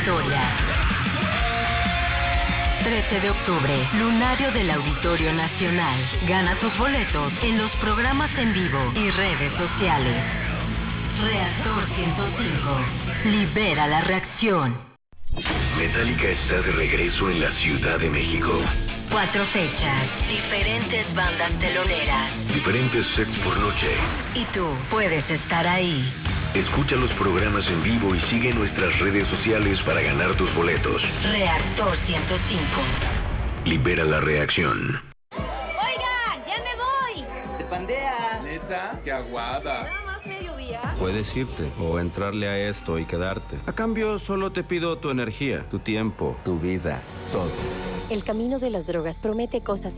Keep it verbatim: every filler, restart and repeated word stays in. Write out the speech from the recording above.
historia. trece de octubre, Lunario del Auditorio Nacional. Gana tus boletos en los programas en vivo y redes sociales. Reactor ciento cinco. Libera la reacción. Metallica está de regreso en la Ciudad de México. Cuatro fechas, diferentes bandas teloneras. Diferentes sets por noche. Y tú puedes estar ahí. Escucha los programas en vivo y sigue nuestras redes sociales para ganar tus boletos. Reactor ciento cinco. Libera la reacción. Oigan, ya me voy. Se pandea. ¿Neta? ¡Qué aguada! Nada más mediodía. Puedes irte o entrarle a esto y quedarte. A cambio, solo te pido tu energía, tu tiempo, tu vida, todo. El camino de las drogas promete cosas